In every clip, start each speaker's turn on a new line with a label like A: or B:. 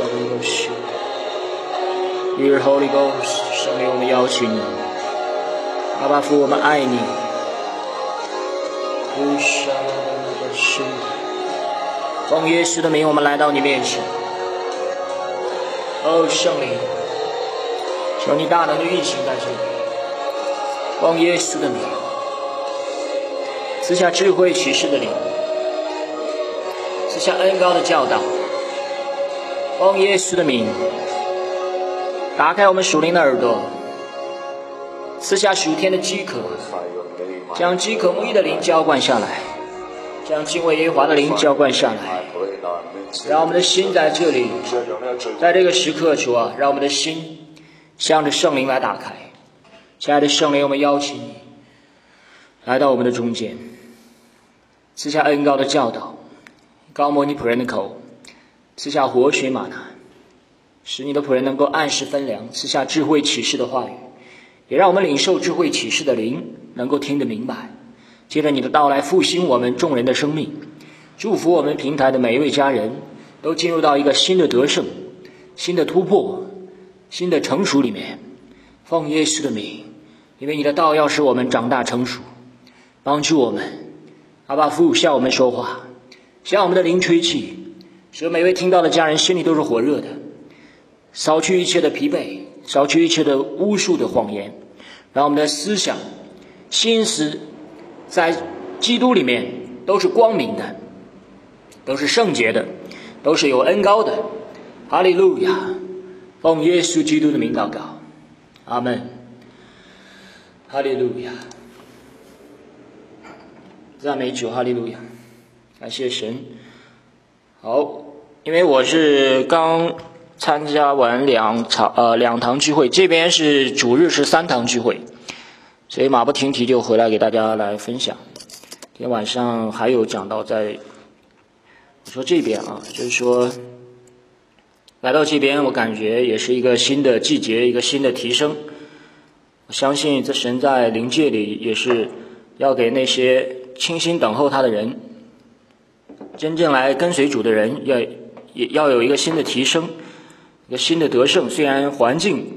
A: Dear Holy Ghost， 圣灵，我们邀请你，阿爸父，我们爱你。奉耶稣的名，我们来到你面前。哦，圣灵，求你大能的运行在这里。奉耶稣的名，赐下智慧启示的灵，赐下恩高的教导。奉耶稣的名，打开我们属灵的耳朵，赐下属天的饥渴，将饥渴慕义的灵浇灌下来，将敬畏耶和华的灵浇灌下来，让我们的心在这里，在这个时刻，主啊，让我们的心向着圣灵来打开。亲爱的圣灵，我们邀请你来到我们的中间，赐下恩高的教导，高摩你仆人的口，赐下活水玛纳，使你的仆人能够按时分粮，赐下智慧启示的话语，也让我们领受智慧启示的灵，能够听得明白。接着你的到来，复兴我们众人的生命，祝福我们平台的每一位家人都进入到一个新的得胜、新的突破、新的成熟里面。奉耶稣的名，因为你的道要使我们长大成熟，帮助我们。阿爸父向我们说话，向我们的灵吹气，使每位听到的家人心里都是火热的，扫去一切的疲惫，扫去一切的巫术的谎言，让我们的思想心思在基督里面都是光明的，都是圣洁的，都是有恩高的。哈利路亚！奉耶稣基督的名祷告，阿们。哈利路亚！赞美主，哈利路亚！感谢神。好，因为我是刚参加完两堂聚会，这边是主日是3堂聚会，所以马不停蹄就回来给大家来分享。今天晚上还有讲到在我说这边啊，就是说来到这边，我感觉也是一个新的季节，一个新的提升。我相信这神在灵界里也是要给那些倾心等候他的人，真正来跟随主的人，也要有一个新的提升，一个新的得胜。虽然环境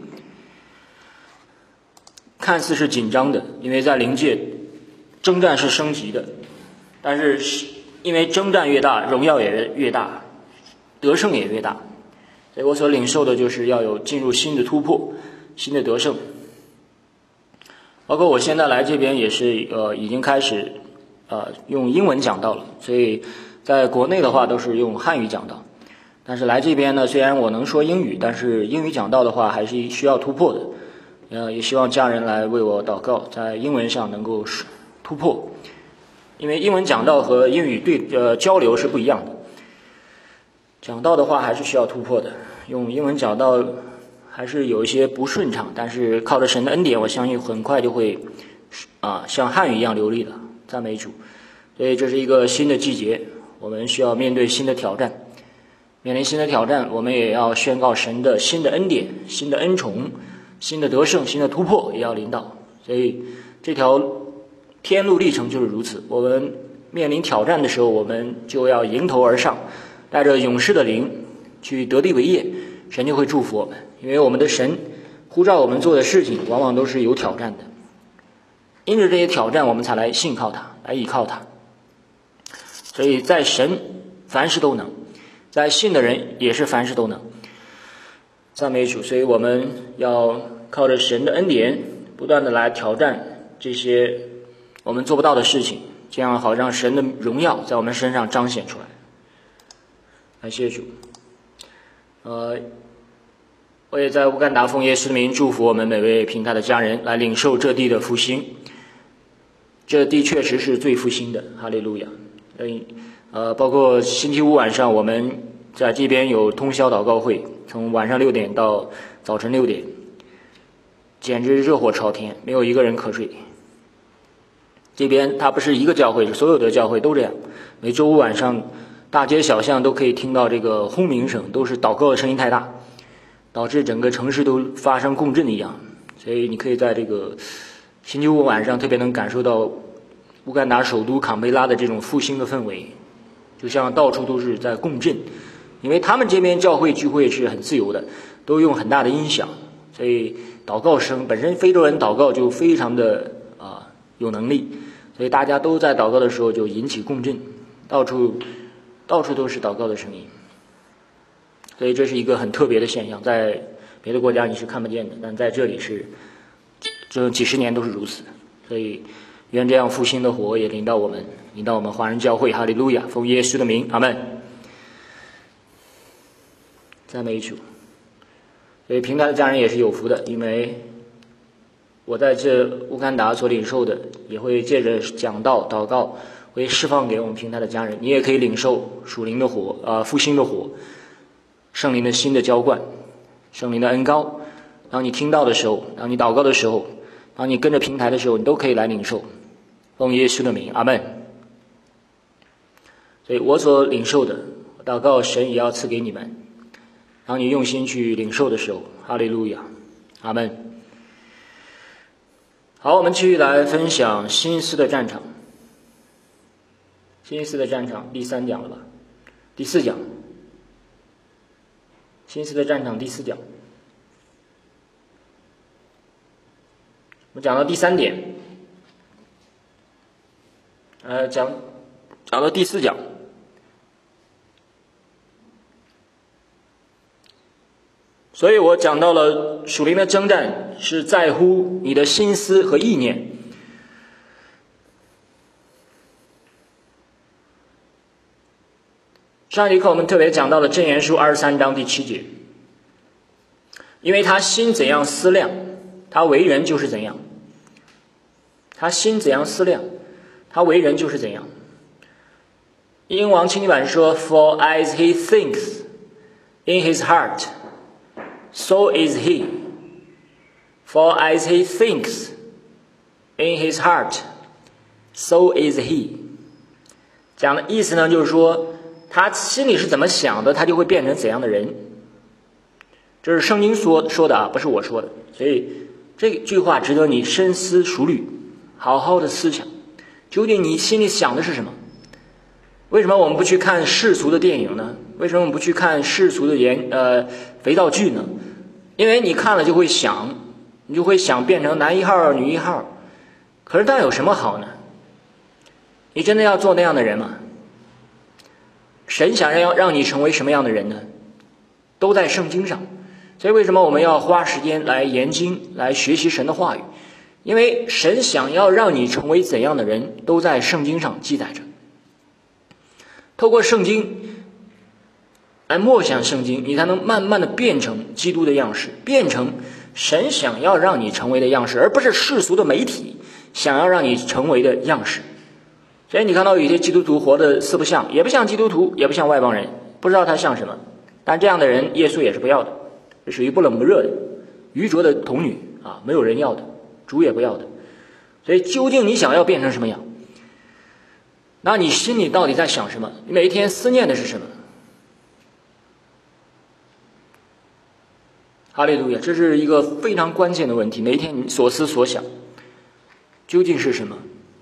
A: 看似是紧张的，因为在灵界征战是升级的，但是因为征战越大，荣耀也越大，得胜也越大。所以我所领受的就是要有进入新的突破，新的得胜。包括我现在来这边也是已经开始用英文讲道了，所以在国内的话都是用汉语讲道，但是来这边呢，虽然我能说英语，但是英语讲道的话还是需要突破的。也希望家人来为我祷告，在英文上能够突破，因为英文讲道和英语交流是不一样的。讲道的话还是需要突破的，用英文讲道还是有一些不顺畅，但是靠着神的恩典，我相信很快就会像汉语一样流利了。赞美主！所以这是一个新的季节，我们需要面对新的挑战。面临新的挑战，我们也要宣告神的新的恩典、新的恩宠、新的得胜、新的突破也要临到。所以这条天路历程就是如此。我们面临挑战的时候，我们就要迎头而上，带着勇士的灵去得地为业，神就会祝福我们。因为我们的神呼召我们做的事情往往都是有挑战的，因着这些挑战我们才来信靠他，来依靠他。所以在神凡事都能，在信的人也是凡事都能。赞美主！所以我们要靠着神的恩典不断的来挑战这些我们做不到的事情，这样好让神的荣耀在我们身上彰显出来。感谢主！我也在乌干达奉耶稣的名祝福我们每位平台的家人来领受这地的复兴。这地确实是最复兴的，哈利路亚！包括星期五晚上我们在这边有通宵祷告会，从晚上6点到早晨6点，简直热火朝天，没有一个人瞌睡。这边它不是一个教会，所有的教会都这样，每周五晚上大街小巷都可以听到这个轰鸣声，都是祷告的声音太大，导致整个城市都发生共振一样。所以你可以在这个星期五晚上特别能感受到乌干达首都坎培拉的这种复兴的氛围，就像到处都是在共振， 因为他们这边教会聚会是很自由的，都用很大的音响，所以祷告声本身非洲人祷告就非常的有能力，所以大家都在祷告的时候就引起共振，到处都是祷告的声音。所以这是一个很特别的现象，在别的国家你是看不见的，但在这里是这几十年都是如此。所以愿这样复兴的火也临到我们华人教会。哈利路亚，奉耶稣的名，阿们。赞美主。所以平台的家人也是有福的，因为我在这乌干达所领受的也会借着讲道祷告会释放给我们平台的家人，你也可以领受属灵的火复兴的火，圣灵的新的浇灌，圣灵的恩膏。当你听到的时候，当你祷告的时候，当你跟着平台的时候，你都可以来领受。奉耶稣的名，阿们。所以我所领受的祷告神也要赐给你们，当你用心去领受的时候，哈利路亚，阿们。好，我们继续来分享新斯的战场。新斯的战场第3讲了吧？第4讲。新斯的战场第4讲。我们讲到第3点，讲到第4讲。所以我讲到了属灵的征战是在乎你的心思和意念。上一课我们特别讲到了箴言书23章第7节，因为他心怎样思量，他为人就是怎样。他心怎样思量，他为人就是怎样。英王清译版说 For as he thinks in his heart, so is he. For as he thinks in his heart, so is he. 讲的意思呢，就是说他心里是怎么想的，他就会变成怎样的人。这是圣经说的啊，不是我说的。所以这句话值得你深思熟虑，好好的思想，究竟你心里想的是什么？为什么我们不去看世俗的电影呢？为什么我们不去看世俗的肥皂剧呢？因为你看了就会想，你就会想变成男1号女1号。可是那有什么好呢？你真的要做那样的人吗？神想要让你成为什么样的人呢？都在圣经上。所以为什么我们要花时间来研经，来学习神的话语？因为神想要让你成为怎样的人，都在圣经上记载着。透过圣经来默想圣经，你才能慢慢的变成基督的样式，变成神想要让你成为的样式，而不是世俗的媒体想要让你成为的样式。所以你看到有些基督徒活得四不像，也不像基督徒，也不像外邦人，不知道他像什么。但这样的人耶稣也是不要的，是属于不冷不热的愚拙的童女啊，没有人要的，主也不要的。所以究竟你想要变成什么样？那你心里到底在想什么？你每一天思念的是什么？哈利路亚，这是一个非常关键的问题。每一天你所思所想究竟是什么？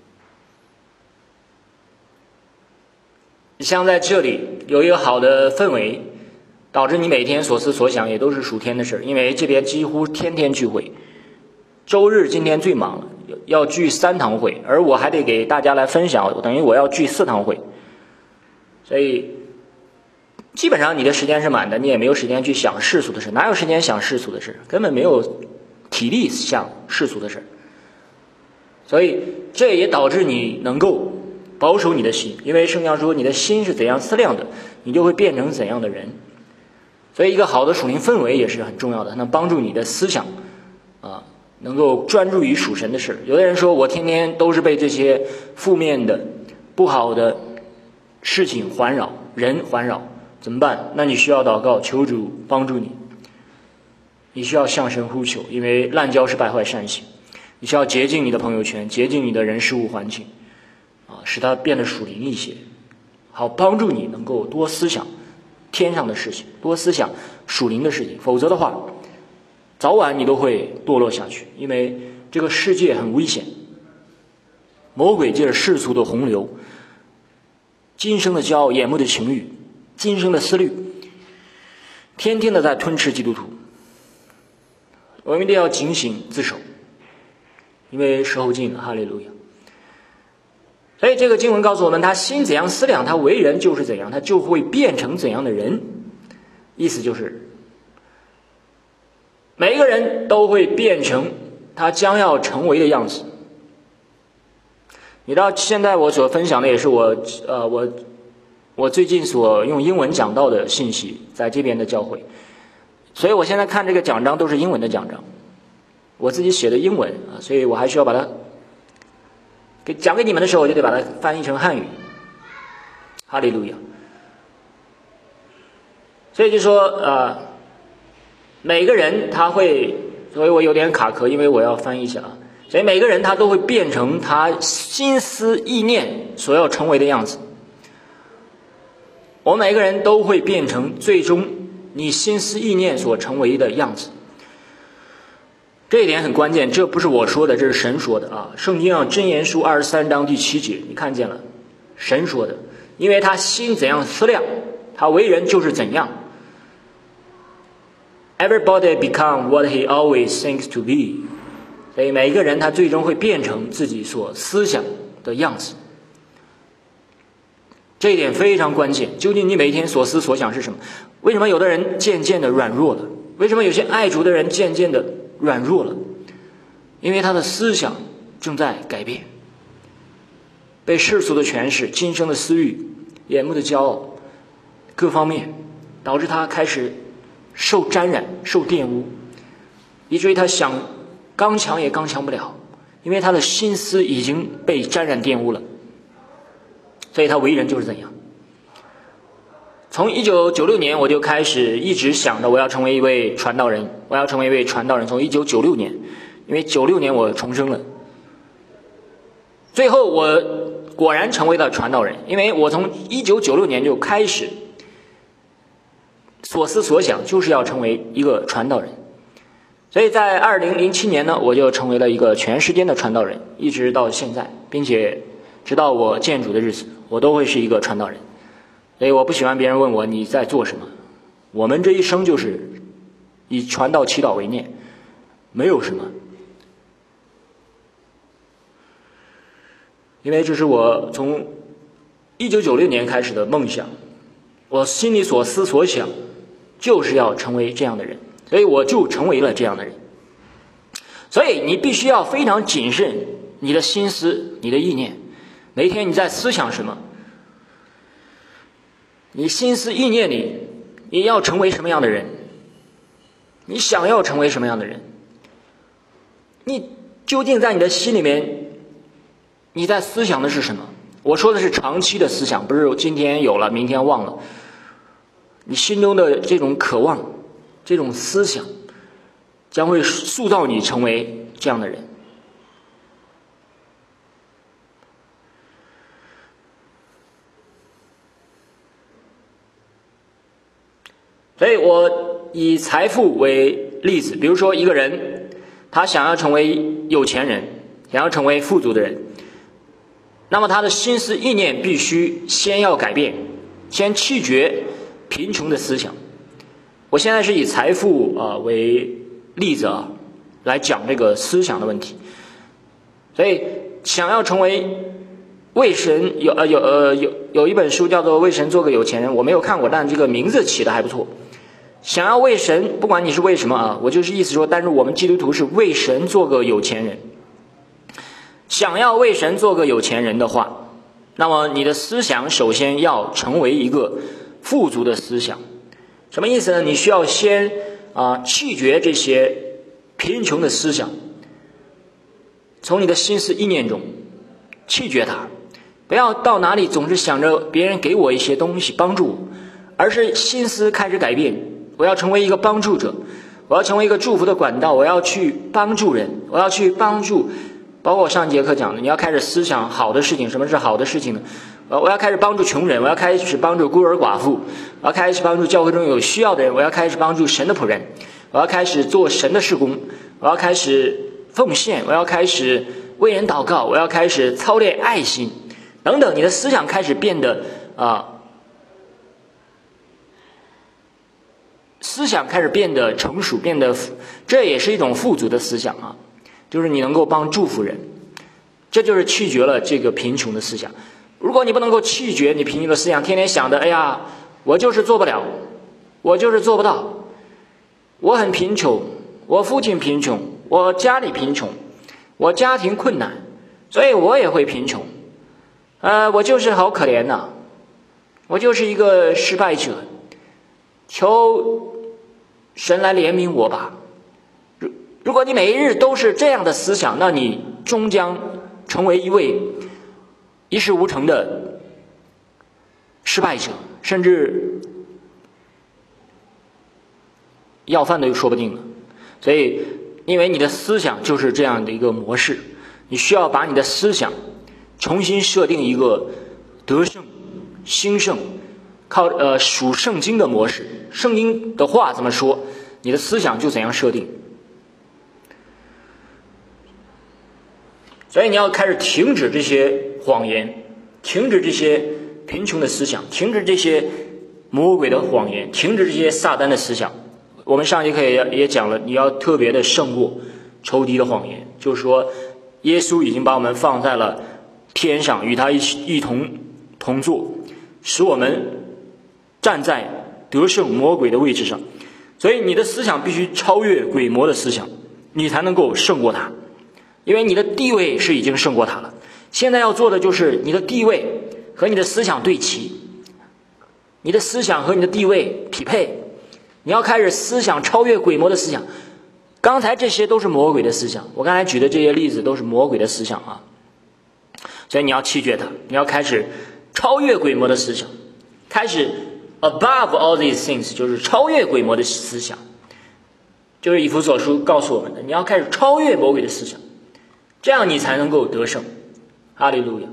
A: 像在这里有一个好的氛围，导致你每天所思所想也都是属天的事，因为这边几乎天天聚会。周日今天最忙了，要聚3堂会，而我还得给大家来分享，等于我要聚4堂会。所以基本上你的时间是满的，你也没有时间去想世俗的事。哪有时间想世俗的事？根本没有体力想世俗的事。所以这也导致你能够保守你的心，因为圣经说你的心是怎样思量的，你就会变成怎样的人。所以一个好的属灵氛围也是很重要的，能帮助你的思想能够专注于属神的事。有的人说我天天都是被这些负面的不好的事情环绕，人环绕，怎么办？那你需要祷告，求主帮助你。你需要向神呼求，因为滥交是败坏善行。你需要洁净你的朋友圈，洁净你的人事物环境使它变得属灵一些，好帮助你能够多思想天上的事情，多思想属灵的事情。否则的话，早晚你都会堕落下去，因为这个世界很危险。魔鬼借着世俗的洪流，今生的骄傲，眼目的情欲，今生的思虑， 天天的在吞吃基督徒。我们一定要警醒自守，因为时候近了，哈利路亚。所以这个经文告诉我们，他心怎样思量，他为人就是怎样，他就会变成怎样的人。意思就是每一个人都会变成他将要成为的样子。你知道现在我所分享的也是我最近所用英文讲到的信息，在这边的教会，所以我现在看这个讲章都是英文的讲章，我自己写的英文所以我还需要把它讲给你们的时候，我就得把它翻译成汉语。哈利路亚。所以就说每个人他会，所以我有点卡壳，因为我要翻译一下所以每个人他都会变成他心思意念所要成为的样子。我们每个人都会变成最终你心思意念所成为的样子。这一点很关键，这不是我说的，这是神说的圣经箴言书23章第7节，你看见了，神说的。因为他心怎样思量，他为人就是怎样。Everybody become what he always thinks to be。 所以每一个人他最终会变成自己所思想的样子。这一点非常关键，究竟你每一天所思所想是什么？为什么有的人渐渐的软弱了？为什么有些爱主的人渐渐的软弱了？因为他的思想正在改变，被世俗的权势、今生的私欲、眼目的骄傲各方面导致他开始受沾染、受玷污，以至于他想刚强也刚强不了，因为他的心思已经被沾染玷污了。所以他为人就是怎样。从1996年我就开始一直想着我要成为一位传道人，我要成为一位传道人。从1996年，因为96年我重生了，最后我果然成为了传道人，因为我从1996年就开始所思所想就是要成为一个传道人。所以在2007年呢，我就成为了一个全时间的传道人，一直到现在，并且直到我见主的日子，我都会是一个传道人。所以我不喜欢别人问我你在做什么，我们这一生就是以传道祈祷为念，没有什么。因为这是我从1996年开始的梦想，我心里所思所想就是要成为这样的人，所以我就成为了这样的人。所以你必须要非常谨慎你的心思、你的意念，每天你在思想什么，你心思意念里你要成为什么样的人，你想要成为什么样的人，你究竟在你的心里面你在思想的是什么？我说的是长期的思想，不是今天有了明天忘了。你心中的这种渴望、这种思想将会塑造你成为这样的人。所以我以财富为例子，比如说一个人他想要成为有钱人，想要成为富足的人，那么他的心思意念必须先要改变，先弃绝贫穷的思想。我现在是以财富为例子来讲这个思想的问题。所以想要成为为神有一本书叫做《为神做个有钱人》，我没有看过，但这个名字起的还不错。想要为神，不管你是为什么我就是意思说，但是我们基督徒是为神做个有钱人。想要为神做个有钱人的话，那么你的思想首先要成为一个富足的思想。什么意思呢？你需要先弃绝这些贫穷的思想，从你的心思意念中弃绝它，不要到哪里总是想着别人给我一些东西帮助我，而是心思开始改变。我要成为一个帮助者，我要成为一个祝福的管道，我要去帮助人，我要去帮助，包括我上节课讲的，你要开始思想好的事情。什么是好的事情呢？我要开始帮助穷人，我要开始帮助孤儿寡妇，我要开始帮助教会中有需要的人，我要开始帮助神的仆人，我要开始做神的事工，我要开始奉献，我要开始为人祷告，我要开始操练爱心等等。你的思想开始变得思想开始变得成熟，这也是一种富足的思想啊，就是你能够帮助福人，这就是弃绝了这个贫穷的思想。如果你不能够弃绝你贫穷的思想，天天想的，哎呀，我就是做不了，我就是做不到，我很贫穷，我父亲贫穷，我家里贫穷，我家庭困难，所以我也会贫穷，我就是好可怜呐，我就是一个失败者，求神来怜悯我吧。如果你每一日都是这样的思想，那你终将成为一位一事无成的失败者，甚至要饭的就说不定了。所以因为你的思想就是这样的一个模式，你需要把你的思想重新设定一个得胜兴盛靠属圣经的模式，圣经的话怎么说，你的思想就怎样设定。所以你要开始停止这些谎言，停止这些贫穷的思想，停止这些魔鬼的谎言，停止这些撒旦的思想。我们上节课也讲了，你要特别的胜过仇敌的谎言，就是说耶稣已经把我们放在了天上，与他一同坐，使我们站在得胜魔鬼的位置上。所以你的思想必须超越鬼魔的思想，你才能够胜过他，因为你的地位是已经胜过他了。现在要做的就是你的地位和你的思想对齐，你的思想和你的地位匹配，你要开始思想超越鬼魔的思想。刚才这些都是魔鬼的思想，我刚才举的这些例子都是魔鬼的思想啊，所以你要弃绝它，你要开始超越鬼魔的思想，开始 above all these things， 就是超越鬼魔的思想，就是以弗所书告诉我们的，你要开始超越魔鬼的思想，这样你才能够得胜。哈利路亚。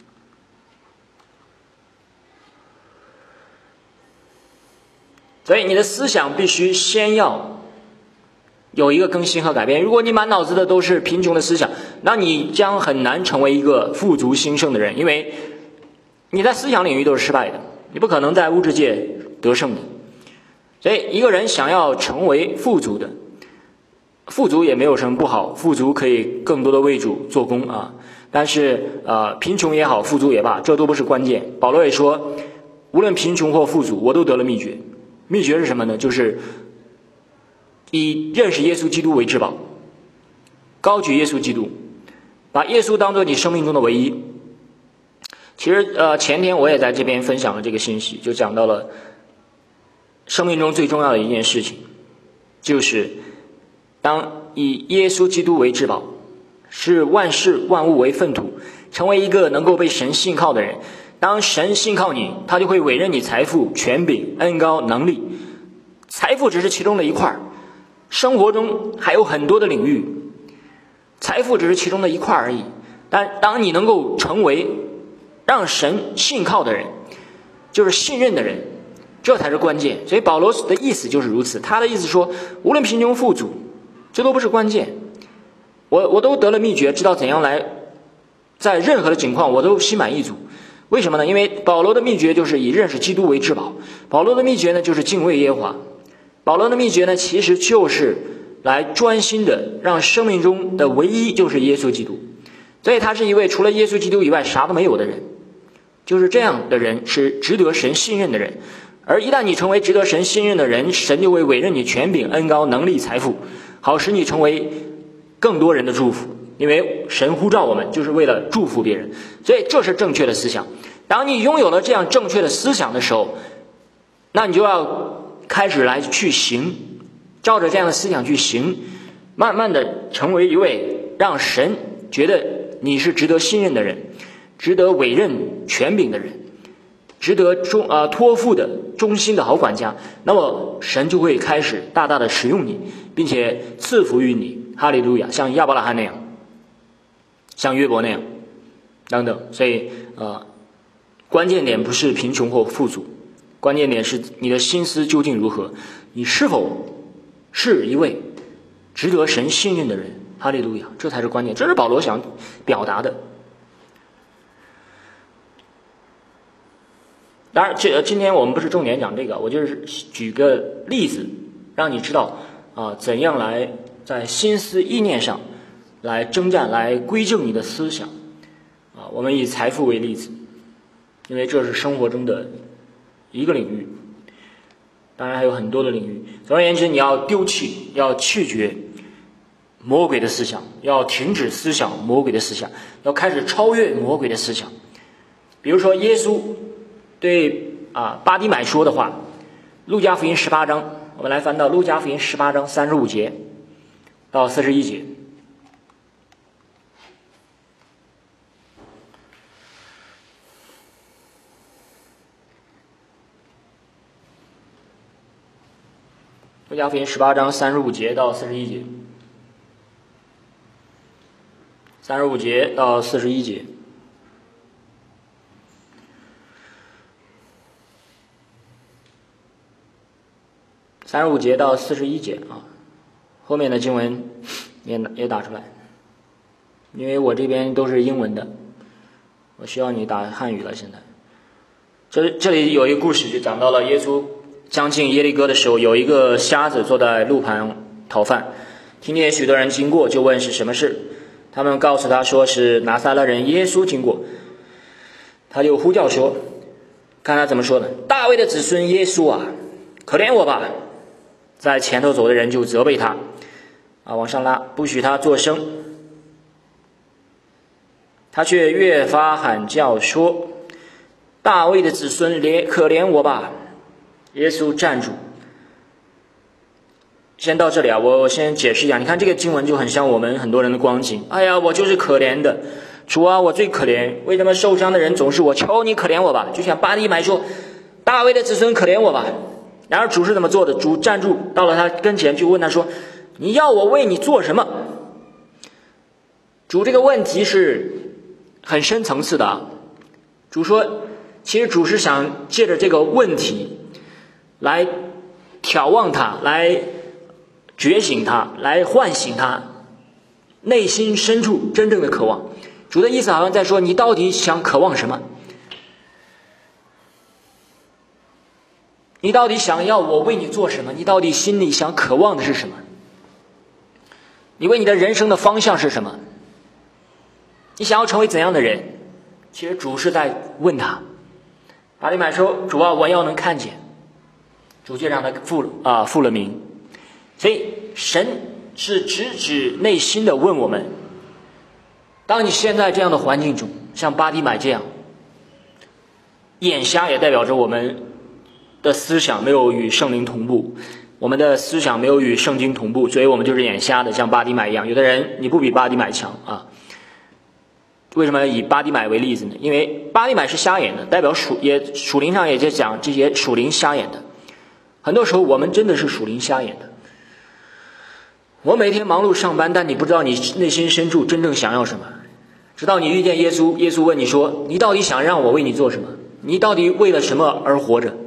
A: 所以你的思想必须先要有一个更新和改变。如果你满脑子的都是贫穷的思想，那你将很难成为一个富足兴盛的人，因为你在思想领域都是失败的，你不可能在物质界得胜的。所以一个人想要成为富足的，富足也没有什么不好，富足可以更多的为主做工啊。但是贫穷也好，富足也罢，这都不是关键。保罗也说，无论贫穷或富足，我都得了秘诀。秘诀是什么呢？就是以认识耶稣基督为至宝，高举耶稣基督，把耶稣当作你生命中的唯一。其实前天我也在这边分享了这个信息，就讲到了生命中最重要的一件事情，就是当以耶稣基督为至宝，视万事万物为粪土，成为一个能够被神信靠的人。当神信靠你，他就会委任你财富、权柄、恩高、能力。财富只是其中的一块，生活中还有很多的领域，财富只是其中的一块而已。但当你能够成为让神信靠的人，就是信任的人，这才是关键。所以保罗的意思就是如此，他的意思说，无论贫穷富足，这都不是关键。我都得了秘诀，知道怎样来在任何的情况我都心满意足。为什么呢？因为保罗的秘诀就是以认识基督为至宝。保罗的秘诀呢，就是敬畏耶和华。保罗的秘诀呢，其实就是来专心的让生命中的唯一就是耶稣基督。所以他是一位除了耶稣基督以外啥都没有的人。就是这样的人是值得神信任的人。而一旦你成为值得神信任的人，神就会委任你权柄、恩高、能力、财富，好使你成为更多人的祝福。因为神呼召我们就是为了祝福别人，所以这是正确的思想。当你拥有了这样正确的思想的时候，那你就要开始来去行，照着这样的思想去行，慢慢的成为一位让神觉得你是值得信任的人，值得委任权柄的人，值得托付的忠心的好管家。那么神就会开始大大的使用你，并且赐福于你。哈利路亚，像亚伯拉罕那样，像约伯那样等等。所以关键点不是贫穷或富足，关键点是你的心思究竟如何，你是否是一位值得神信任的人。哈利路亚，这才是关键，这是保罗想表达的。当然今天我们不是重点讲这个，我就是举个例子让你知道怎样来在心思意念上来征战，来归正你的思想我们以财富为例子，因为这是生活中的一个领域，当然还有很多的领域。总而言之，你要丢弃，要弃绝魔鬼的思想，要停止思想魔鬼的思想，要开始超越魔鬼的思想。比如说耶稣对巴底买说的话，路加福音18章，我们来翻到路加福音18章35节到41节。路加福音18章35节到41节，35节到41节。35节到41节后面的经文也打出来，因为我这边都是英文的，我需要你打汉语了。现在这里有一个故事，就讲到了耶稣将近耶利哥的时候，有一个瞎子坐在路旁讨饭，听见许多人经过，就问是什么事。他们告诉他说是拿撒勒人耶稣经过，他就呼叫说，看他怎么说的，大卫的子孙耶稣啊，可怜我吧。在前头走的人就责备他往上拉，不许他作声。他却越发喊叫说，大卫的子孙可怜我吧。耶稣站住。先到这里我先解释一下，你看这个经文就很像我们很多人的光景。哎呀，我就是可怜的，主啊，我最可怜，为什么受伤的人总是我？求你可怜我吧。就像巴底买说，大卫的子孙可怜我吧。然而主是怎么做的？主站住，到了他跟前就问他说，你要我为你做什么？主这个问题是很深层次的主说，其实主是想借着这个问题来眺望他，来觉醒他，来唤醒他内心深处真正的渴望。主的意思好像在说，你到底想渴望什么？你到底想要我为你做什么？你到底心里想渴望的是什么？你为你的人生的方向是什么？你想要成为怎样的人？其实主是在问他。巴底买说，主啊，我要能看见。主就让他复了名。所以神是直指内心的问我们，当你现在这样的环境中，像巴底买这样，眼瞎也代表着我们的思想没有与圣灵同步，我们的思想没有与圣经同步，所以我们就是眼瞎的，像巴底买一样。有的人你不比巴底买强为什么以巴底买为例子呢？因为巴底买是瞎眼的，代表属灵上也在讲这些属灵瞎眼的。很多时候我们真的是属灵瞎眼的。我每天忙碌上班，但你不知道你内心深处真正想要什么。直到你遇见耶稣，耶稣问你说，你到底想让我为你做什么？你到底为了什么而活着？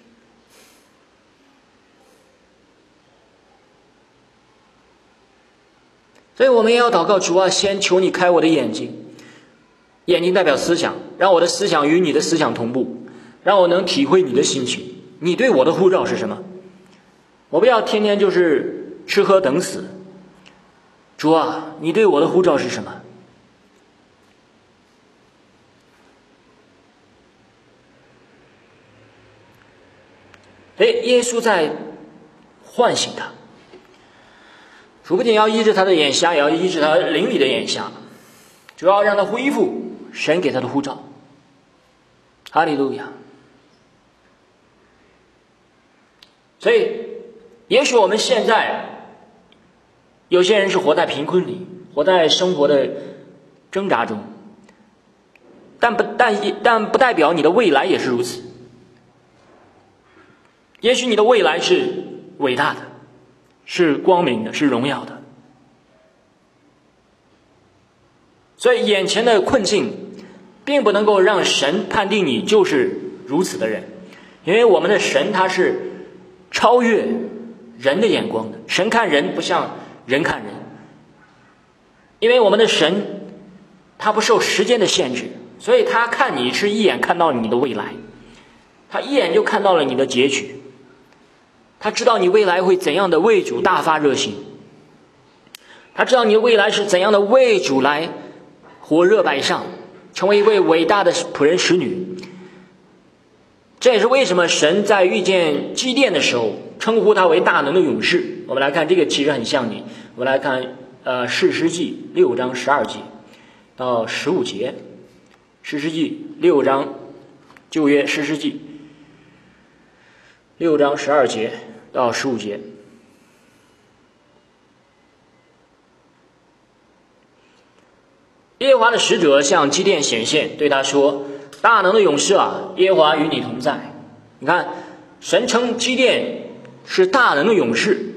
A: 所以我们也要祷告，主啊，先求你开我的眼睛。眼睛代表思想，让我的思想与你的思想同步，让我能体会你的心情。你对我的呼召是什么？我不要天天就是吃喝等死。主啊，你对我的呼召是什么？耶稣在唤醒他，主不仅要医治他的眼瞎，也要医治他灵里的眼瞎，主要让他恢复神给他的呼召。哈利路亚。所以也许我们现在有些人是活在贫困里，活在生活的挣扎中，但不代表你的未来也是如此。也许你的未来是伟大的，是光明的，是荣耀的。所以眼前的困境并不能够让神判定你就是如此的人，因为我们的神他是超越人的眼光的。神看人不像人看人，因为我们的神他不受时间的限制，所以他看你是一眼看到你的未来，他一眼就看到了你的结局。 他知道你未来会怎样的为主大发热心，他知道你未来是怎样的为主来火热摆上，成为一位伟大的仆人使女。这也是为什么神在遇见基甸的时候称呼他为大能的勇士。我们来看这个其实很像你，我们来看士师记6章12节到15节，士师记6章，旧约士师记6章12节到15节。耶和华的使者向基甸显现，对他说：大能的勇士啊，耶和华与你同在。你看，神称基甸是大能的勇士。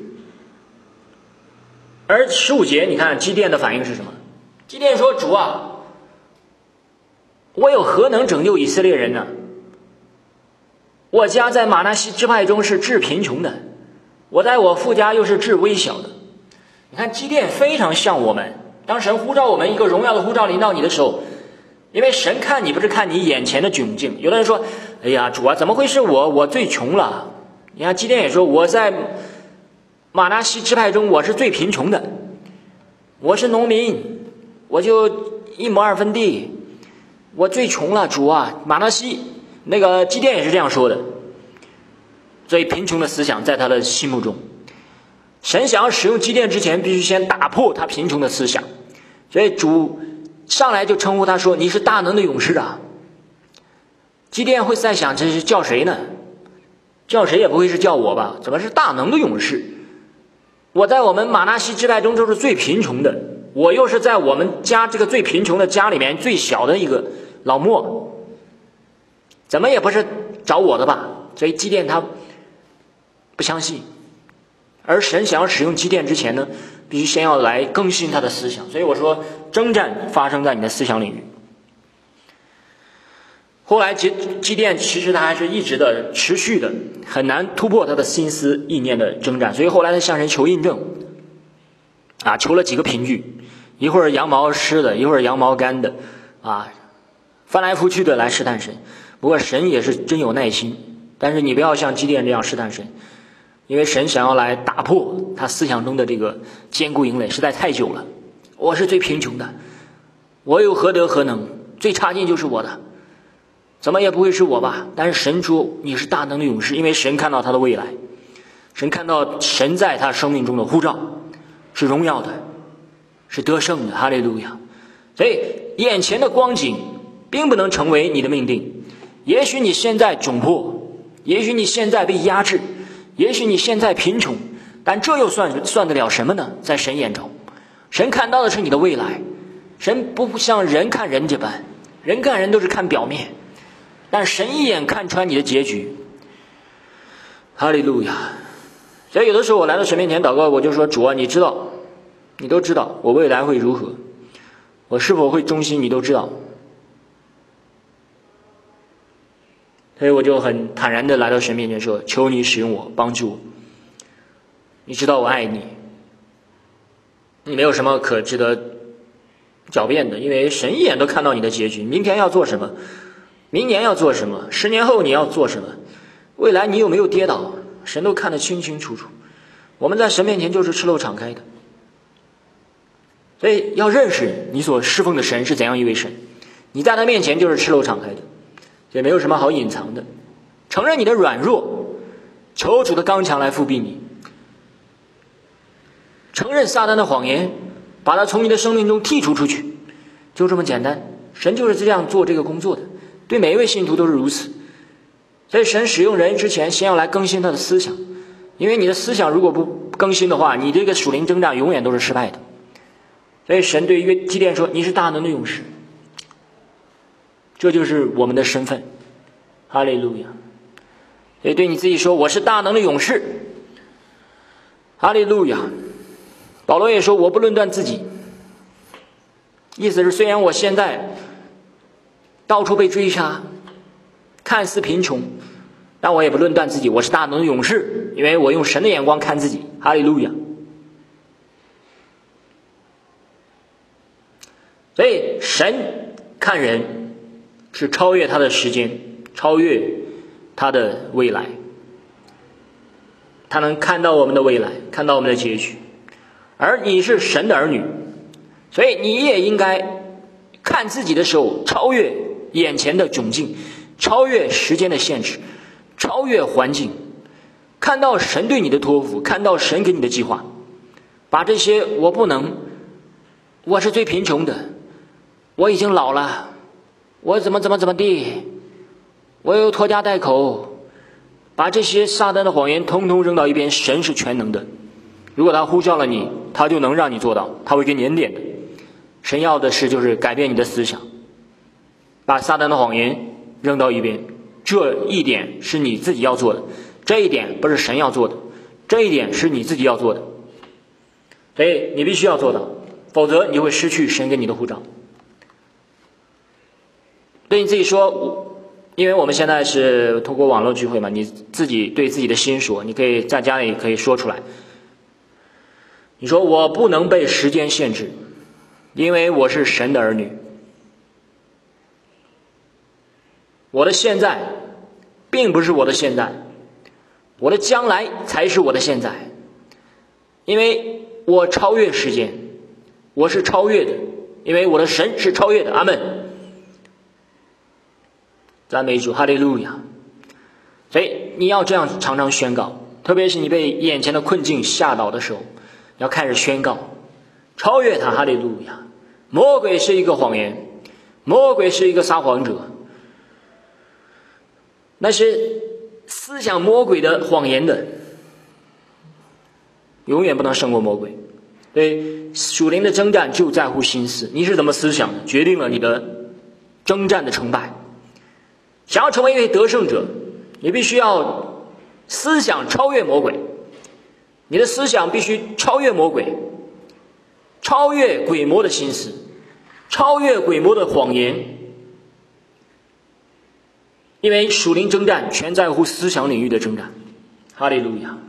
A: 而15节，你看基甸的反应是什么？基甸说：主啊，我有何能拯救以色列人呢？我家在玛拿西支派中是至贫穷的，我在我父家又是至微小的。你看基甸非常像我们，当神呼召我们一个荣耀的呼召临到你的时候，因为神看你不是看你眼前的窘境。有的人说：哎呀，主啊，怎么会是我最穷了？你看基甸也说：我在玛拿西支派中我是最贫穷的，我是农民，我就1亩2分地，我最穷了，主啊。玛拿西那个基甸也是这样说的，所以贫穷的思想在他的心目中。神想要使用基甸之前，必须先打破他贫穷的思想，所以主上来就称呼他说：你是大能的勇士啊。基甸会在想，这是叫谁呢？叫谁也不会是叫我吧？怎么是大能的勇士？我在我们玛拿西支派中就是最贫穷的，我又是在我们家这个最贫穷的家里面最小的一个老末，怎么也不是找我的吧？所以基甸他不相信。而神想要使用基甸之前呢，必须先要来更新他的思想。所以我说，征战发生在你的思想领域。后来基甸其实他还是一直的持续的，很难突破他的心思意念的征战。所以后来他向神求印证啊，求了几个凭据，一会儿羊毛湿的，一会儿羊毛干的啊，翻来覆去的来试探神。不过神也是真有耐心，但是你不要像基甸这样试探神，因为神想要来打破他思想中的这个坚固营垒，实在太久了。我是最贫穷的，我有何德何能？最差劲就是我的，怎么也不会是我吧？但是神说你是大能的勇士，因为神看到他的未来，神看到神在他生命中的呼召是荣耀的，是得胜的，哈利路亚。所以眼前的光景并不能成为你的命定。也许你现在窘迫，也许你现在被压制，也许你现在贫穷，但这又算得了什么呢？在神眼中，神看到的是你的未来。神不像人看人这般，人看人都是看表面，但神一眼看穿你的结局。哈利路亚。所以有的时候我来到神面前祷告，我就说：主啊，你知道，你都知道我未来会如何，我是否会忠心，你都知道。所以我就很坦然的来到神面前说：求你使用我，帮助我。你知道我爱你，你没有什么可值得狡辩的，因为神一眼都看到你的结局，明天要做什么，明年要做什么，10年后你要做什么，未来你有没有跌倒，神都看得清清楚楚。我们在神面前就是赤露敞开的，所以要认识你所侍奉的神是怎样一位神，你在他面前就是赤露敞开的，也没有什么好隐藏的。承认你的软弱，求主的刚强来复辟你，承认撒旦的谎言，把它从你的生命中剔除出去，就这么简单。神就是这样做这个工作的，对每一位信徒都是如此。所以神使用人之前，先要来更新他的思想，因为你的思想如果不更新的话，你这个属灵征战永远都是失败的。所以神对基甸说：你是大能的勇士，这就是我们的身份。哈利路亚。所以对你自己说：我是大能的勇士。哈利路亚。保罗也说：我不论断自己，意思是虽然我现在到处被追杀，看似贫穷，但我也不论断自己，我是大能的勇士，因为我用神的眼光看自己。哈利路亚。所以神看人是超越他的时间，超越他的未来。 他能看到我们的未来，看到我们的结局。而你是神的儿女，所以你也应该看自己的时候，超越眼前的窘境，超越时间的限制，超越环境，看到神对你的托付，看到神给你的计划，把这些我不能，我是最贫穷的，我已经老了，我怎么地，我又拖家带口，把这些撒旦的谎言通通扔到一边。神是全能的，如果他呼叫了你，他就能让你做到，他会给你恩典的。神要的是就是改变你的思想，把撒旦的谎言扔到一边。这一点是你自己要做的，这一点不是神要做的，这一点是你自己要做的，所以你必须要做到，否则你会失去神给你的呼召。对你自己说，因为我们现在是通过网络聚会嘛，你自己对自己的心说，你可以在家里可以说出来。你说我不能被时间限制，因为我是神的儿女。我的现在并不是我的现在，我的将来才是我的现在，因为我超越时间，我是超越的，因为我的神是超越的。阿们，赞美主，哈利路亚。所以你要这样常常宣告，特别是你被眼前的困境吓倒的时候，要开始宣告超越他，哈利路亚。魔鬼是一个谎言，魔鬼是一个撒谎者，那些思想魔鬼的谎言的永远不能胜过魔鬼。对，属灵的征战就在乎心思，你是怎么思想的决定了你的征战的成败。想要成为一位得胜者，你必须要思想超越魔鬼，你的思想必须超越魔鬼，超越鬼魔的心思，超越鬼魔的谎言。因为属灵征战全在乎思想领域的征战，哈利路亚。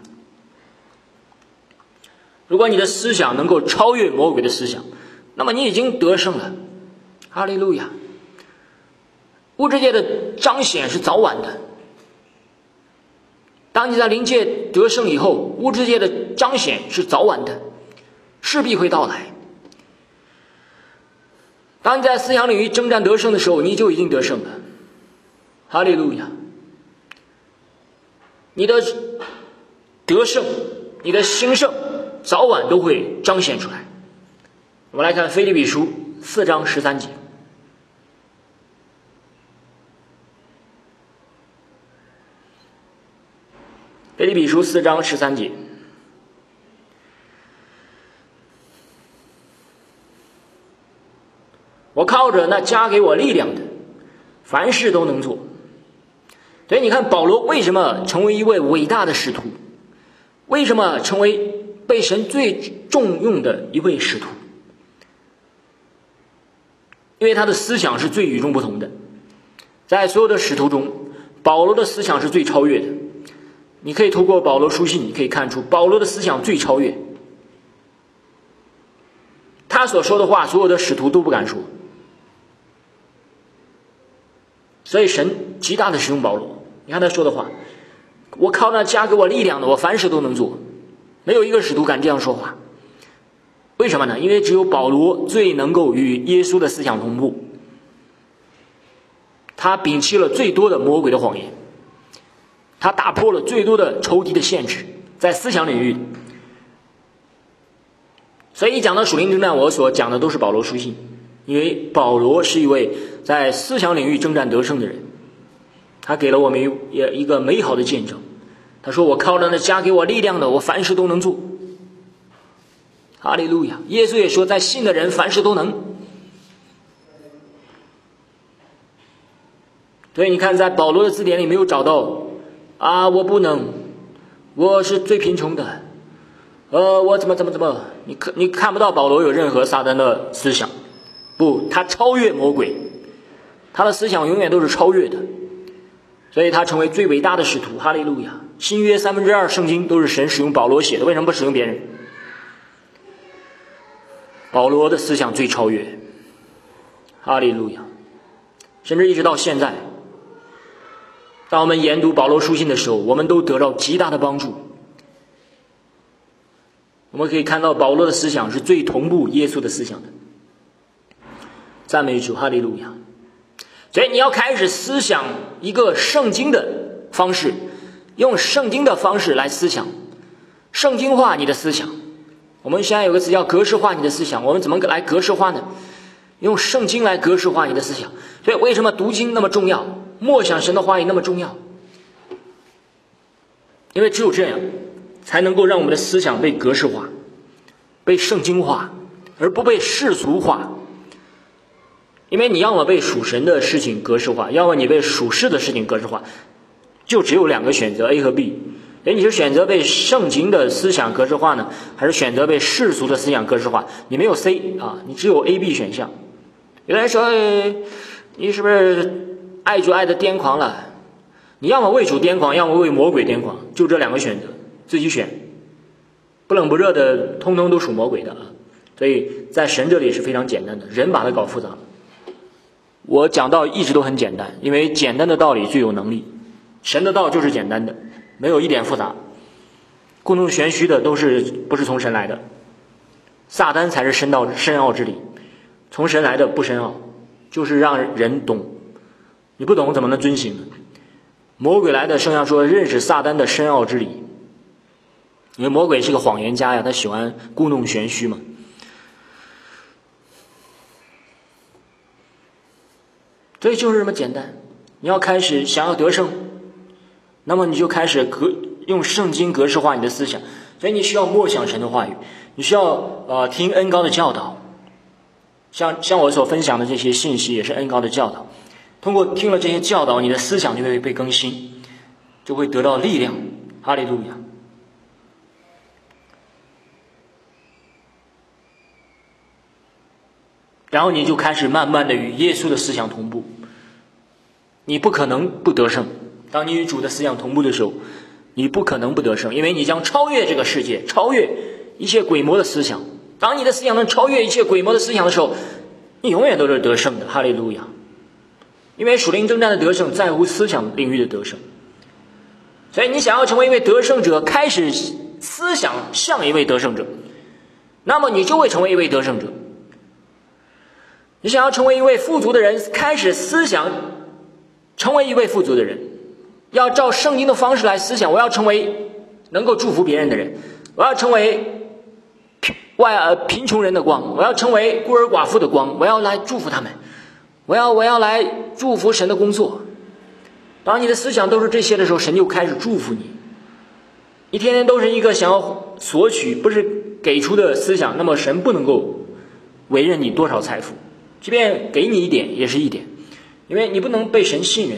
A: 如果你的思想能够超越魔鬼的思想，那么你已经得胜了，哈利路亚。物质界的彰显是早晚的，当你在灵界得胜以后，物质界的彰显是早晚的，势必会到来。当你在思想领域征战得胜的时候，你就已经得胜了，哈利路亚。你的得胜，你的兴盛早晚都会彰显出来。我们来看腓立比书4章13节。腓立比书4章13节，我靠着那加给我力量的，凡事都能做。所以你看保罗为什么成为一位伟大的使徒，为什么成为被神最重用的一位使徒，因为他的思想是最与众不同的。在所有的使徒中，保罗的思想是最超越的。你可以透过保罗书信，你可以看出保罗的思想最超越，他所说的话所有的使徒都不敢说，所以神极大的使用保罗。你看他说的话，我靠那加给我力量的，我凡事都能做。没有一个使徒敢这样说话。为什么呢？因为只有保罗最能够与耶稣的思想同步，他摒弃了最多的魔鬼的谎言，他打破了最多的仇敌的限制，在思想领域。所以一讲到属灵征战，我所讲的都是保罗书信，因为保罗是一位在思想领域征战得胜的人，他给了我们一个美好的见证。他说我靠着那加给我力量的，我凡事都能做。哈利路亚。耶稣也说在信的人凡事都能。所以你看在保罗的字典里没有找到我不能，我是最贫穷的，我怎么，你看不到保罗有任何撒旦的思想。不，他超越魔鬼，他的思想永远都是超越的，所以他成为最伟大的使徒。哈利路亚。新约2/3圣经都是神使用保罗写的，为什么不使用别人？保罗的思想最超越，哈利路亚。甚至一直到现在，当我们研读保罗书信的时候，我们都得到极大的帮助， 我们可以看到保罗的思想是最同步耶稣的思想的。赞美主，哈利路亚。所以你要开始思想一个圣经的方式，用圣经的方式来思想，圣经化你的思想。我们现在有个词叫格式化你的思想，我们怎么来格式化呢？用圣经来格式化你的思想。所以为什么读经那么重要，默想神的话语那么重要？因为只有这样才能够让我们的思想被格式化，被圣经化，而不被世俗化。因为你要么被属神的事情格式化，要么你被属世的事情格式化，就只有两个选择 A 和 B。 你是选择被圣经的思想格式化呢，还是选择被世俗的思想格式化？你没有 C 啊，你只有 A、B 选项。有人说你是不是爱主爱的癫狂了？你要么为主癫狂，要么为魔鬼癫狂，就这两个选择，自己选。不冷不热的通通都属魔鬼的啊。所以在神这里是非常简单的，人把它搞复杂了。我讲道一直都很简单，因为简单的道理最有能力。神的道就是简单的，没有一点复杂。故弄玄虚的不是从神来的，撒旦才是深奥之理。从神来的不深奥，就是让人懂。你不懂怎么能遵行呢？魔鬼来的，圣上说认识撒旦的深奥之理，因为魔鬼是个谎言家呀，他喜欢故弄玄虚嘛。所以就是这么简单。你要开始想要得胜，那么你就开始用圣经格式化你的思想。所以你需要默想神的话语，你需要听恩高的教导。像我所分享的这些信息也是恩高的教导。通过听了这些教导，你的思想就会被更新，就会得到力量。哈利路亚。然后你就开始慢慢的与耶稣的思想同步。你不可能不得胜。当你与主的思想同步的时候，你不可能不得胜，因为你将超越这个世界，超越一切鬼魔的思想。当你的思想能超越一切鬼魔的思想的时候，你永远都是得胜的。哈利路亚。因为属灵征战的得胜在乎思想领域的得胜。所以你想要成为一位得胜者，开始思想像一位得胜者，那么你就会成为一位得胜者。你想要成为一位富足的人，开始思想成为一位富足的人，要照圣经的方式来思想。我要成为能够祝福别人的人，我要成为贫穷人的光，我要成为孤儿寡妇的光，我要来祝福他们，我要来祝福神的工作。当你的思想都是这些的时候，神就开始祝福你。你天天都是一个想要索取不是给出的思想，那么神不能够委任你多少财富，即便给你一点也是一点，因为你不能被神信任。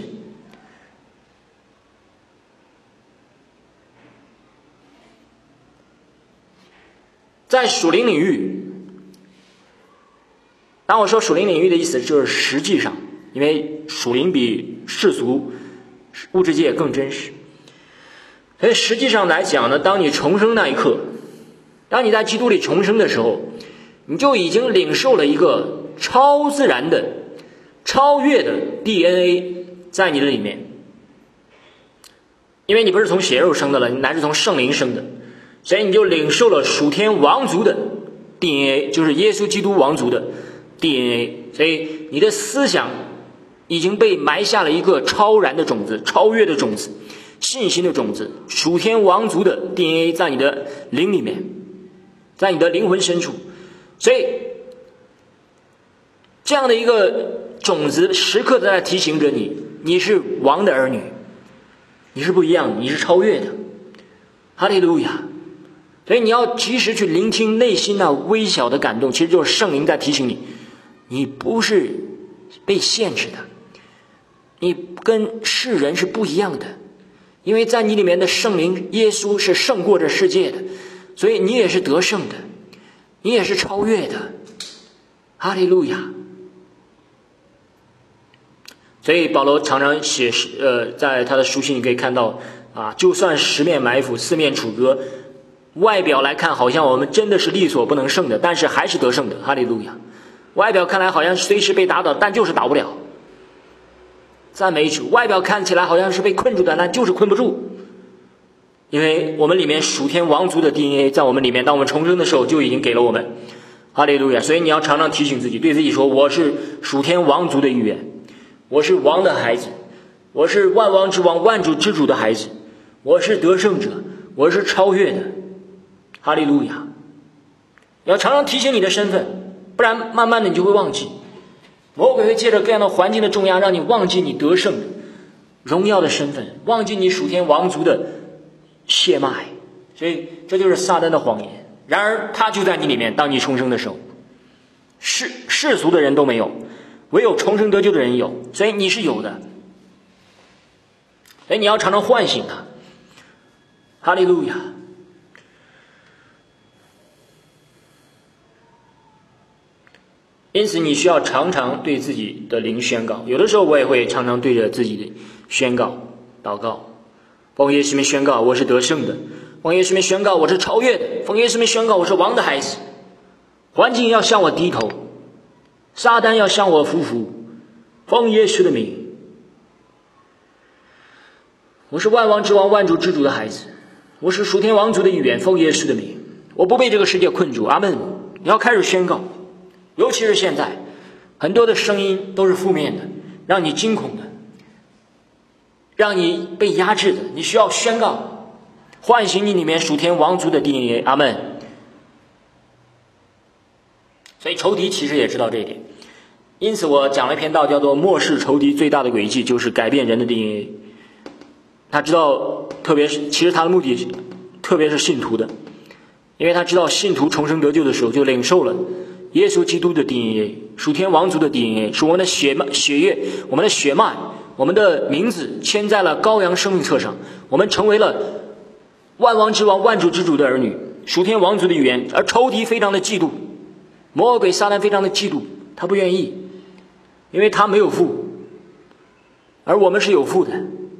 A: 在属灵领域，当我说属灵领域的意思就是实际上，因为属灵比世俗物质界更真实。所以实际上来讲呢，当你重生那一刻，当你在基督里重生的时候，你就已经领受了一个超自然的超越的 DNA 在你的里面。因为你不是从血肉生的了，你乃是从圣灵生的，所以你就领受了属天王族的 DNA， 就是耶稣基督王族的 DNA。 所以你的思想已经被埋下了一个超然的种子，超越的种子，信心的种子，属天王族的 DNA 在你的灵里面，在你的灵魂深处。所以这样的一个种子时刻在提醒着你，你是王的儿女，你是不一样的，你是超越的。哈利路亚。所以你要及时去聆听内心那微小的感动，其实就是圣灵在提醒你，你不是被限制的，你跟世人是不一样的，因为在你里面的圣灵耶稣是胜过这世界的，所以你也是得胜的，你也是超越的。哈利路亚。所以保罗常常写在他的书信你可以看到就算十面埋伏四面楚歌，外表来看好像我们真的是力所不能胜的，但是还是得胜的。哈利路亚。外表看来好像随时被打倒，但就是打不了。赞美主。外表看起来好像是被困住的，但就是困不住， 因为我们里面属天王族的 DNA 在我们里面，当我们重生的时候就已经给了我们。哈利路亚！所以你要常常提醒自己，对自己说，我是属天王族的一员，我是王的孩子，我是万王之王万主之主的孩子，我是得胜者，我是超越的。哈利路亚！你要常常提醒你的身份，不然慢慢的你就会忘记。魔鬼会借着各样的环境的重压，让你忘记你得胜的荣耀的身份，忘记你属天王族的血脉。所以这就是撒旦的谎言。然而他就在你里面，当你重生的时候，世俗的人都没有，唯有重生得救的人有，所以你是有的。所以你要常常唤醒他。哈利路亚！因此你需要常常对自己的灵宣告，有的时候我也会常常对着自己的宣告祷告，奉耶稣名宣告我是得胜的，奉耶稣名宣告我是超越的，奉耶稣名宣告我是王的孩子。环境要向我低头，撒旦要向我匍匐，奉耶稣的名，我是万王之王万主之主的孩子，我是属天王族的一员，奉耶稣的名，我不被这个世界困住。阿们！你要开始宣告，尤其是现在很多的声音都是负面的，让你惊恐的，让你被压制的，你需要宣告，唤醒你里面属天王族的 DNA。 阿们！所以仇敌其实也知道这一点，因此我讲了一篇道，叫做漠视仇敌最大的诡计就是改变人的 DNA。 他知道，特别是其实他的目的特别是信徒的，因为他知道信徒重生得救的时候就领受了耶稣基督的 DNA， 属天王族的 DNA， 是我们的血液，我们的血脉，我们的名字签在了羔羊生命册上，我们成为了万王之王万主之主的儿女，属天王族的一员。而仇敌非常的嫉妒，魔鬼撒旦非常的嫉妒，他不愿意，因为他没有父，而我们是有父的，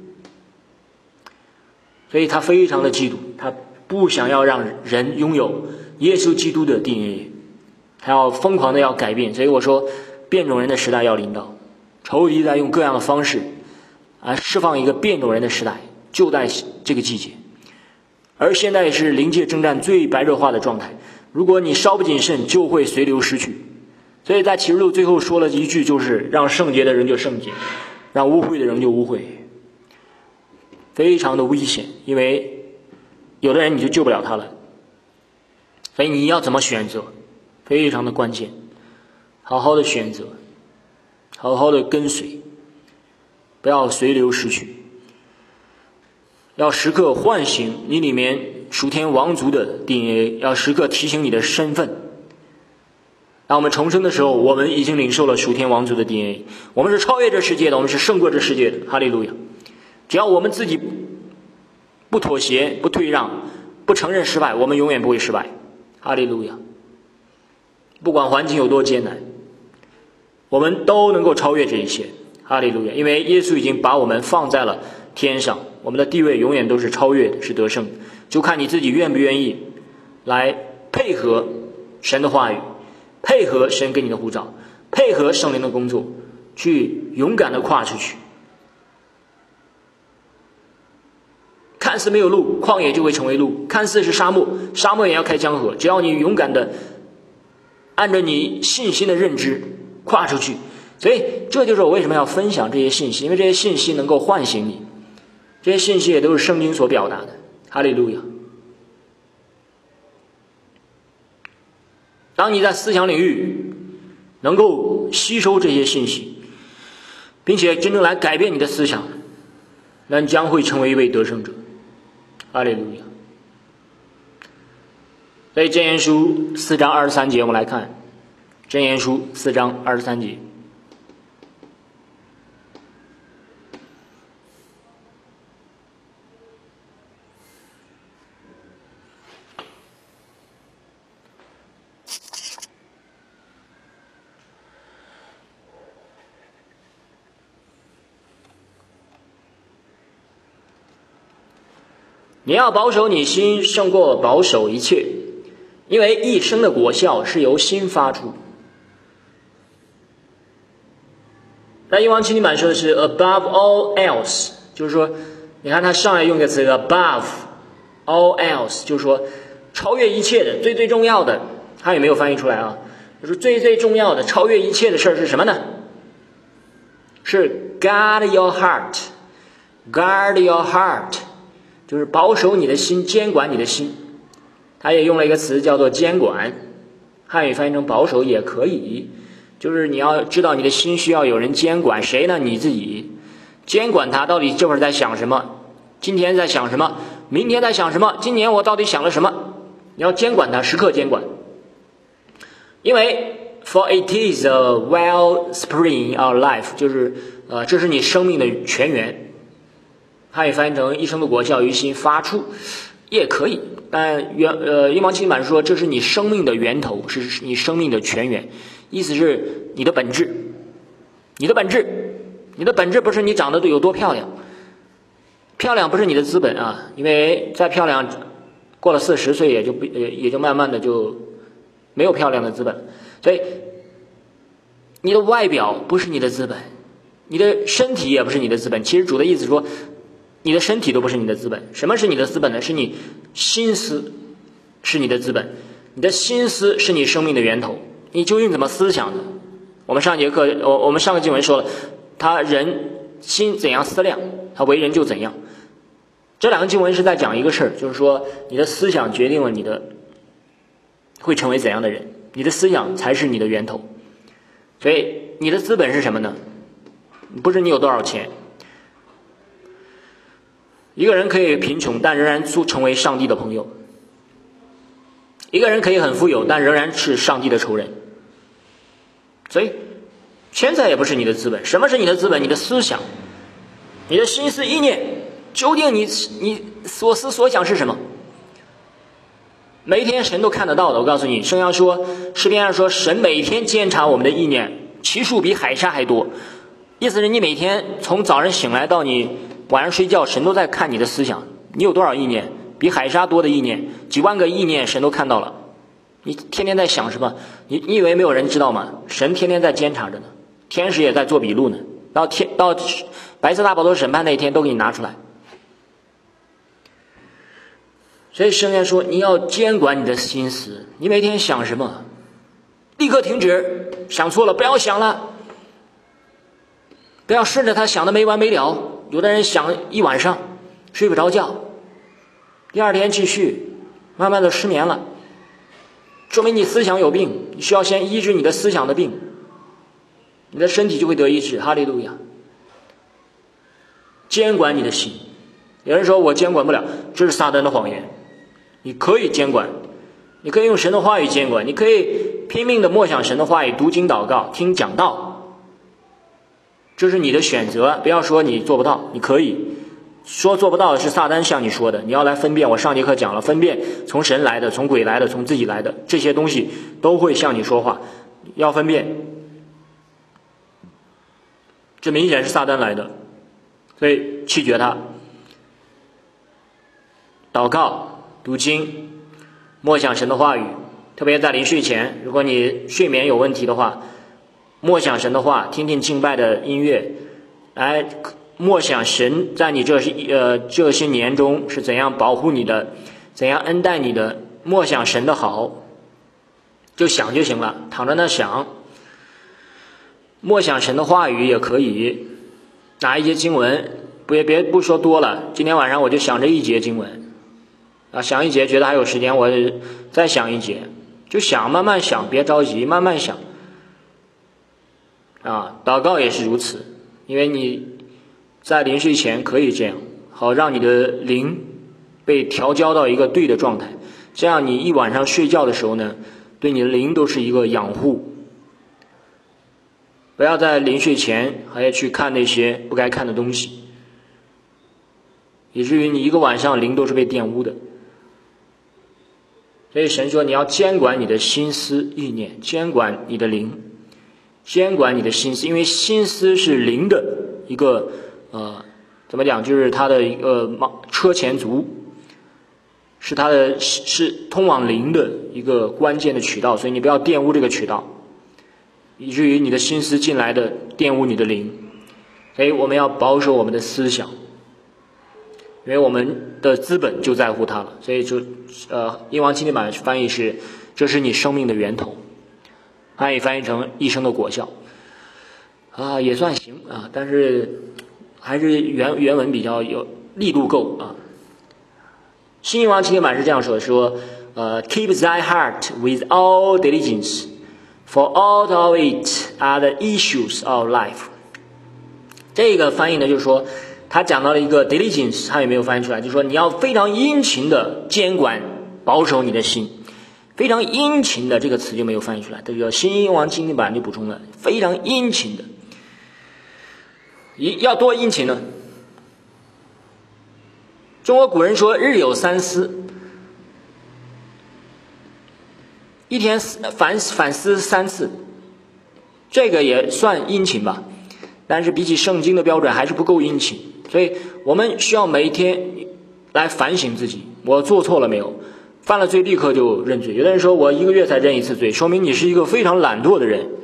A: 所以他非常的嫉妒，他不想要让人拥有耶稣基督的 DNA， 他要疯狂的要改变。所以我说变种人的时代要临到，仇敌在用各样的方式释放一个变种人的时代，就在这个季节。而现在是灵界征战最白热化的状态，如果你稍不谨慎就会随流失去。所以在启示录最后说了一句，就是让圣洁的人就圣洁，让污秽的人就污秽，非常的危险，因为有的人你就救不了他了。所以你要怎么选择非常的关键，好好的选择，好好的跟随，不要随流失去，要时刻唤醒你里面属天王族的 DNA， 要时刻提醒你的身份。当我们重生的时候，我们已经领受了属天王族的 DNA， 我们是超越这世界的，我们是胜过这世界的。哈利路亚！只要我们自己不妥协，不退让，不承认失败，我们永远不会失败。哈利路亚！不管环境有多艰难，我们都能够超越这一切。哈利路亚！因为耶稣已经把我们放在了天上，我们的地位永远都是超越的，是得胜的。就看你自己愿不愿意来配合神的话语，配合神给你的呼召，配合圣灵的工作，去勇敢的跨出去。看似没有路，旷野就会成为路；看似是沙漠，沙漠也要开江河。只要你勇敢的按照你信心的认知跨出去。所以这就是我为什么要分享这些信息，因为这些信息能够唤醒你，这些信息也都是圣经所表达的。哈利路亚！当你在思想领域能够吸收这些信息，并且真正来改变你的思想，那你将会成为一位得胜者。哈利路亚！所以箴言书4章23节，我们来看箴言书4章23节。你要保守你心胜过保守一切，因为一生的果效是由心发出。那英王青年版说的是 above all else， 就是说你看他上来用一个词 above， all else 就是说超越一切的最重要的，他也没有翻译出来啊，就是最重要的超越一切的事儿是什么呢？是 guard your heart，guard your heart 就是保守你的心，监管你的心。他也用了一个词叫做监管，汉语翻译成保守也可以，就是你要知道你的心需要有人监管，谁呢？你自己监管它，到底这会儿在想什么，今天在想什么，明天在想什么，今年我到底想了什么，你要监管它，时刻监管。因为 for it is a wellspring of life 就是这是你生命的泉源，汉语翻译成一生的果效于心发出也可以，但英王清版说这是你生命的源头，是你生命的泉源，意思是你的本质，你的本质不是你长得有多漂亮，漂亮不是你的资本啊，因为再漂亮过了40岁也就慢慢的就没有漂亮的资本，所以你的外表不是你的资本，你的身体也不是你的资本。其实主的意思说你的身体都不是你的资本，什么是你的资本呢？是你心思是你的资本，你的心思是你生命的源头，你究竟怎么思想的？我们上个经文说了，他人心怎样思量，他为人就怎样。这两个经文是在讲一个事儿，就是说你的思想决定了你的会成为怎样的人，你的思想才是你的源头。所以你的资本是什么呢？不是你有多少钱。一个人可以贫穷，但仍然成为上帝的朋友；一个人可以很富有，但仍然是上帝的仇人。所以钱财也不是你的资本。什么是你的资本？你的思想，你的心思意念，究竟你所思所想是什么？每一天神都看得到的。我告诉你，圣经说，诗篇上说，神每天监察我们的意念，其数比海沙还多。意思是你每天从早上醒来到你晚上睡觉，神都在看你的思想，你有多少意念，比海沙多的意念，几万个意念神都看到了。你天天在想什么？你以为没有人知道吗？神天天在监察着呢，天使也在做笔录呢，到白色大宝座审判那一天都给你拿出来。所以圣经说你要监管你的心思，你每天想什么立刻停止，想错了不要想了，不要顺着他想的没完没了。有的人想一晚上睡不着觉，第二天继续，慢慢的失眠了，说明你思想有病，你需要先医治你的思想的病，你的身体就会得医治。哈利路亚！监管你的心。有人说我监管不了，这是撒旦的谎言。你可以监管，你可以用神的话语监管，你可以拼命的默想神的话语，读经祷告，听讲道，这是你的选择。不要说你做不到，你可以说做不到是撒旦向你说的。你要来分辨，我上节课讲了，分辨从神来的，从鬼来的，从自己来的，这些东西都会向你说话，要分辨。这明显是撒旦来的，所以弃绝它。祷告读经，默想神的话语，特别在临睡前，如果你睡眠有问题的话，默想神的话，听听敬拜的音乐，来默想神在你这些年中是怎样保护你的，怎样恩待你的，默想神的好，就想就行了，躺着那想。默想神的话语也可以，拿一节经文，不说多了，今天晚上我就想这一节经文想一节，觉得还有时间我再想一节，就想，慢慢想，别着急，慢慢想祷告也是如此，因为你在临睡前可以这样，好让你的灵被调教到一个对的状态，这样你一晚上睡觉的时候呢，对你的灵都是一个养护。不要在临睡前还要去看那些不该看的东西，以至于你一个晚上灵都是被玷污的。所以神说你要监管你的心思意念，监管你的灵，监管你的心思，因为心思是灵的一个怎么讲，就是它的一个车前足，是通往灵的一个关键的渠道，所以你不要玷污这个渠道，以至于你的心思进来的玷污你的灵。所以我们要保守我们的思想， 因为我们的资本就在乎它了。所以就英王青年版翻译是这是你生命的源头，汉语翻译成一生的果效啊，也算行啊，但是还是原文比较有力度够啊。新英王青年版是这样说的，说keep thy heart with all diligence, for out of it are the issues of life。 这个翻译呢，就是说他讲到了一个 diligence， 他也没有翻译出来，就是说你要非常殷勤的监管保守你的心。非常殷勤的这个词就没有翻译出来，这个新英王青年版就补充了非常殷勤的。要多殷勤呢？中国古人说日有三思，一天反思3次，这个也算殷勤吧，但是比起圣经的标准还是不够殷勤，所以我们需要每一天来反省自己，我做错了没有？犯了罪立刻就认罪。有的人说我1个月才认一次罪，说明你是一个非常懒惰的人。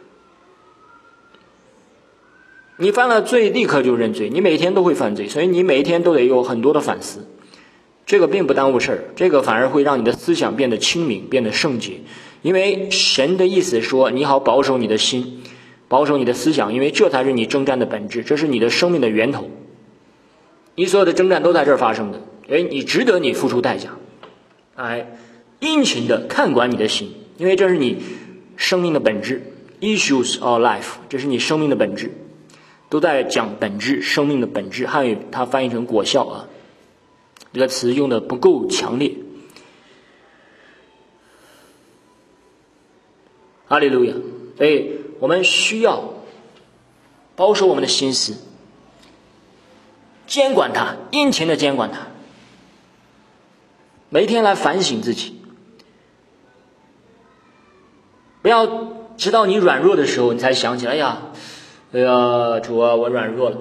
A: 你犯了罪立刻就认罪，你每天都会犯罪，所以你每一天都得有很多的反思。这个并不耽误事儿，这个反而会让你的思想变得清明，变得圣洁。因为神的意思说你好保守你的心，保守你的思想，因为这才是你征战的本质，这是你的生命的源头。你所有的征战都在这儿发生的，所以你值得你付出代价。殷勤的看管你的心，因为这是你生命的本质 issues of life， 这是你生命的本质，都在讲本质，生命的本质。汉语它翻译成果效啊，这个词用的不够强烈。哈利路亚！所以我们需要保守我们的心思，监管它，殷勤的监管它，每天来反省自己。不要直到你软弱的时候你才想起来，哎呀主啊，我软弱了，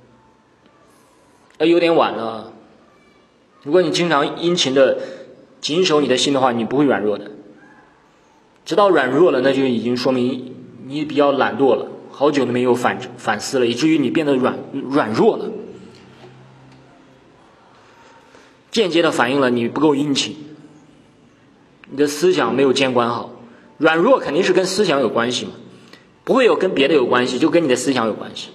A: 有点晚了。如果你经常殷勤的谨守你的心的话，你不会软弱的。直到软弱了，那就已经说明你比较懒惰了，好久都没有反思了，以至于你变得软弱了，间接的反映了你不够殷勤，你的思想没有监管好。软弱肯定是跟思想有关系嘛，不会有跟别的有关系，就跟你的思想有关系。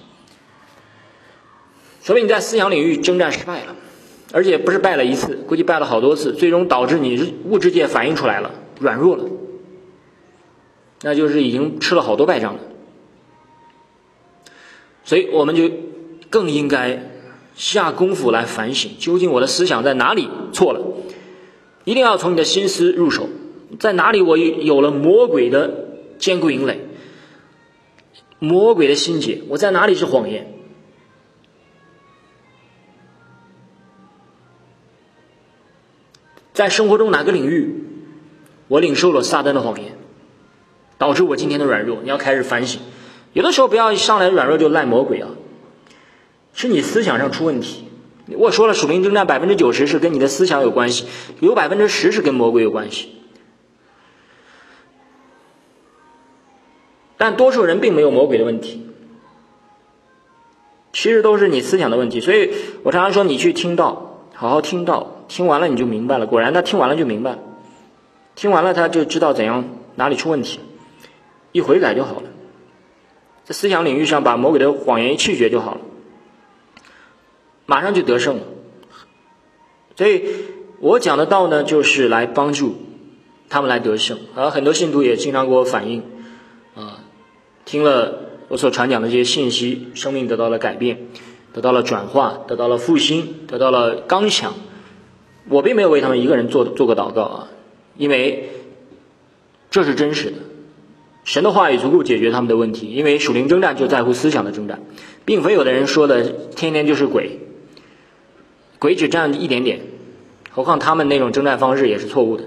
A: 说明你在思想领域征战失败了，而且不是败了一次，估计败了好多次，最终导致你物质界反映出来了，软弱了，那就是已经吃了好多败仗了。所以我们就更应该下功夫来反省，究竟我的思想在哪里错了。一定要从你的心思入手，在哪里我有了魔鬼的坚固营垒，魔鬼的心结，我在哪里是谎言。在生活中哪个领域我领受了撒旦的谎言，导致我今天的软弱，你要开始反省。有的时候不要上来软弱就赖魔鬼啊，是你思想上出问题。我说了，属灵征战 90% 是跟你的思想有关系，有 10% 是跟魔鬼有关系。但多数人并没有魔鬼的问题，其实都是你思想的问题。所以我常常说，你去听道，好好听道，听完了你就明白了。果然他听完了就明白了，听完了他就知道怎样哪里出问题，一悔改就好了。在思想领域上把魔鬼的谎言一弃绝就好了，马上就得胜了。所以我讲的道呢，就是来帮助他们来得胜。很多信徒也经常给我反映听了我所传讲的这些信息，生命得到了改变，得到了转化，得到了复兴，得到了刚强。我并没有为他们一个人做个祷告因为这是真实的。神的话语足够解决他们的问题，因为属灵征战就在乎思想的征战，并非有的人说的天天就是鬼只占一点点，何况他们那种征战方式也是错误的，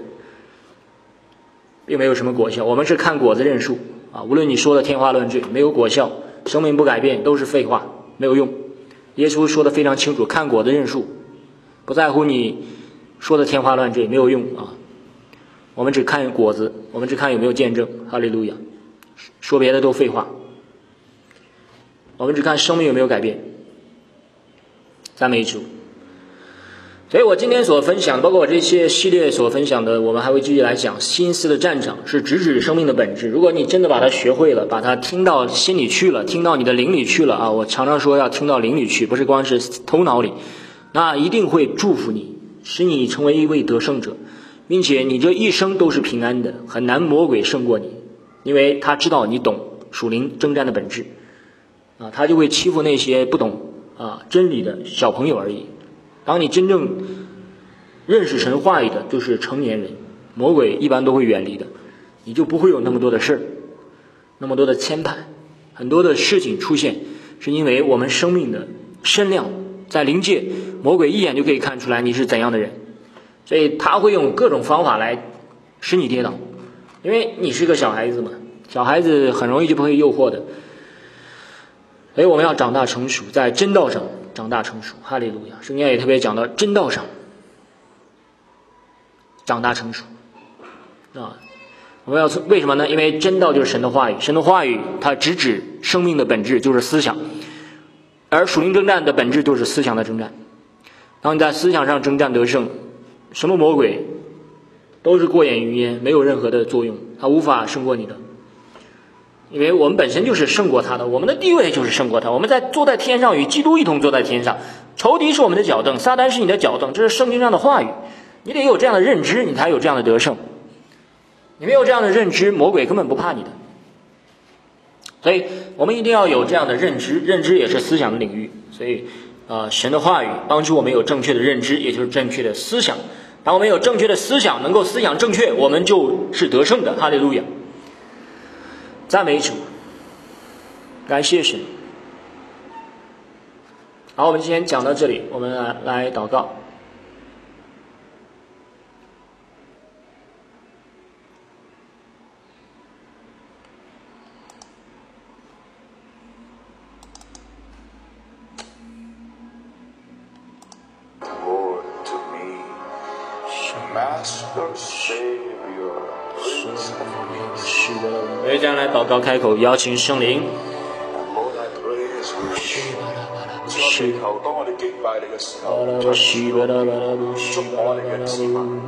A: 并没有什么果效。我们是看果子认树无论你说的天花乱坠，没有果效，生命不改变，都是废话，没有用。耶稣说的非常清楚，看果子认树，不在乎你说的天花乱坠，没有用我们只看果子，我们只看有没有见证。哈利路亚！说别的都废话，我们只看生命有没有改变。赞美主！ 所以我今天所分享，包括我这些系列所分享的，我们还会继续来讲心思的战场是直指生命的本质。如果你真的把它学会了，把它听到心里去了，听到你的灵里去了啊！我常常说要听到灵里去，不是光是头脑里，那一定会祝福你，使你成为一位得胜者，并且你这一生都是平安的，很难魔鬼胜过你，因为他知道你懂属灵征战的本质啊，他就会欺负那些不懂真理的小朋友而已。当你真正认识神话语的，就是成年人，魔鬼一般都会远离的，你就不会有那么多的事儿，那么多的牵绊，很多的事情出现，是因为我们生命的身量在灵界，魔鬼一眼就可以看出来你是怎样的人，所以他会用各种方法来使你跌倒，因为你是个小孩子嘛，小孩子很容易就不会诱惑的，所以我们要长大成熟，在真道上长大成熟，哈利路亚！圣经也特别讲到真道上长大成熟啊。我们要为什么呢？因为真道就是神的话语，神的话语它直指生命的本质，就是思想，而属灵征战的本质就是思想的征战。当你在思想上征战得胜，什么魔鬼都是过眼云烟，没有任何的作用，他无法胜过你的。因为我们本身就是胜过他的，我们的地位就是胜过他，我们坐在天上，与基督一同坐在天上，仇敌是我们的脚凳，撒旦是你的脚凳，这是圣经上的话语，你得有这样的认知，你才有这样的得胜。你没有这样的认知，魔鬼根本不怕你的。所以我们一定要有这样的认知，认知也是思想的领域。所以神的话语帮助我们有正确的认知，也就是正确的思想。当我们有正确的思想，能够思想正确，我们就是得胜的。哈利路亚！赞美主，感谢神。好，我们今天讲到这里，我们来祷告。我们这样来祷告，开口邀請聖靈。
B: 祈求當我哋敬拜你嘅時候，祝福我哋嘅子民。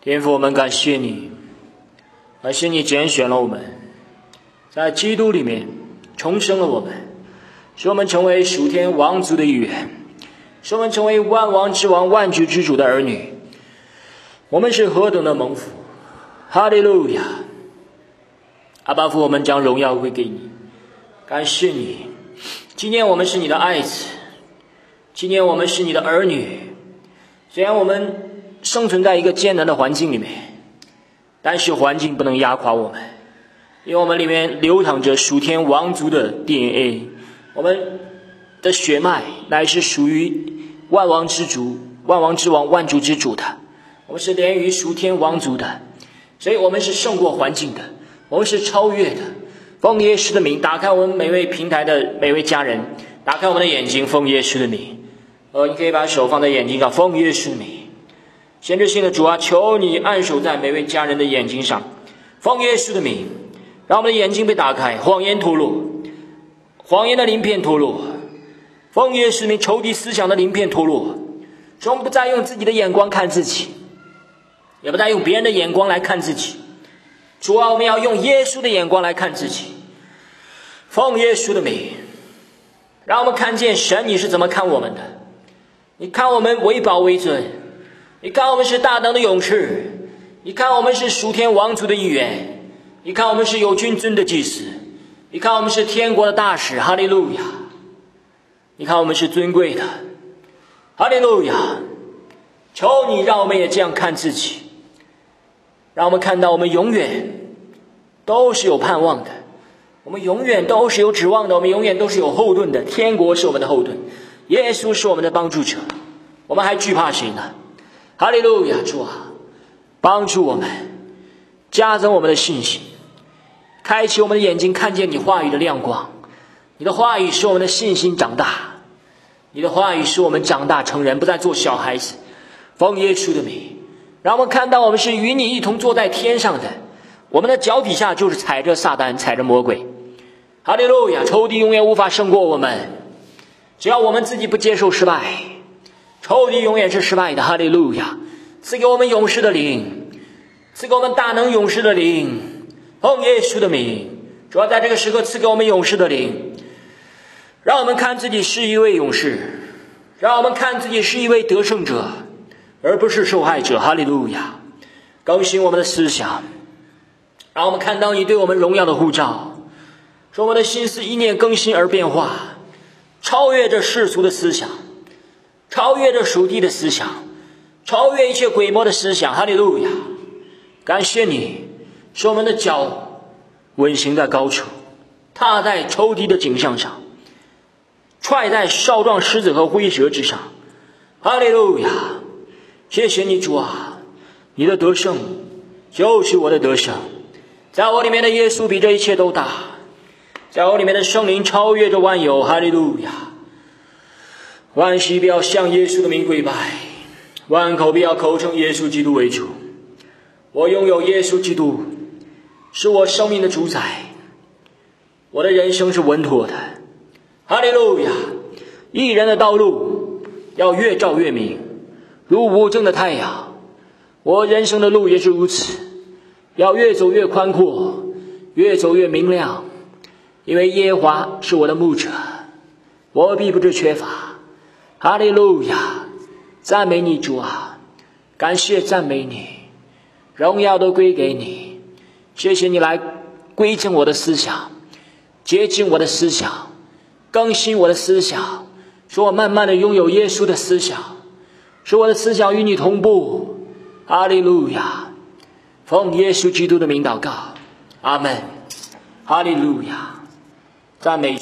A: 天父，我们感谢你，感谢你拣选了我们，在基督里面重生了我们，使我们成为属天王族的一员，使我们成为万王之王、万主之主的儿女。我们是何等的蒙福！哈利路亚！阿爸父，我们将荣耀归给你，感谢你，今年我们是你的爱子，今年我们是你的儿女。虽然我们生存在一个艰难的环境里面，但是环境不能压垮我们，因为我们里面流淌着属天王族的 DNA， 我们的血脉乃是属于万王之主、万王之王、万主之主的，我们是连于属天王族的，所以我们是胜过环境的，我们是超越的。奉耶稣的名，打开我们每位平台的每位家人，打开我们的眼睛，奉耶稣的名。你可以把手放在眼睛上，奉耶稣的名。先知性的主啊，求你按手在每位家人的眼睛上，奉耶稣的名，让我们的眼睛被打开，谎言脱落，谎言的鳞片脱落，奉耶稣的名，仇敌思想的鳞片脱落，使我们不再用自己的眼光看自己，也不再用别人的眼光来看自己。主啊，我们要用耶稣的眼光来看自己，奉耶稣的名，让我们看见神你是怎么看我们的。你看我们为宝为尊，你看我们是大能的勇士，你看我们是属天王族的一员，你看我们是有君尊的祭司，你看我们是天国的大使，哈利路亚！你看我们是尊贵的，哈利路亚！求你让我们也这样看自己，让我们看到我们永远都是有盼望的，我们永远都是有指望的，我们永远都是有后盾的。天国是我们的后盾，耶稣是我们的帮助者，我们还惧怕谁呢？哈利路亚！主啊，帮助我们，加增我们的信心，开启我们的眼睛，看见你话语的亮光。你的话语使我们的信心长大，你的话语使我们长大成人，不再做小孩子。奉耶稣的名，让我们看到我们是与你一同坐在天上的，我们的脚底下就是踩着撒旦，踩着魔鬼。哈利路亚！仇敌永远无法胜过我们，只要我们自己不接受失败，仇敌永远是失败的。哈利路亚！赐给我们勇士的灵，赐给我们大能勇士的灵，奉耶稣的名，主要在这个时刻赐给我们勇士的灵，让我们看自己是一位勇士，让我们看自己是一位得胜者，而不是受害者。哈利路亚！更新我们的思想，让我们看到你对我们荣耀的呼召，使我们的心思意念更新而变化，超越着世俗的思想，超越着属地的思想，超越一切鬼魔的思想。哈利路亚！感谢你，使我们的脚稳行在高处，踏在仇敌的颈项上，踹在少壮狮子和灰蛇之上。哈利路亚！谢谢你主啊，你的得胜就是我的得胜，在我里面的耶稣比这一切都大，在我里面的圣灵超越着万有。哈利路亚！万膝必要向耶稣的名跪拜，万口必要口称耶稣基督为主。我拥有耶稣基督，是我生命的主宰，我的人生是稳妥的。哈利路亚！义人的道路要越照越明，如无正的太阳。我人生的路也是如此，要越走越宽阔，越走越明亮，因为耶和华是我的牧者，我必不致缺乏。哈利路亚！赞美你主啊，感谢赞美你，荣耀都归给你。谢谢你来归正我的思想，洁净我的思想，更新我的思想，使我慢慢的拥有耶稣的思想，使我的思想与你同步。哈利路亚！奉耶稣基督的名祷告，阿们。哈利路亚！赞美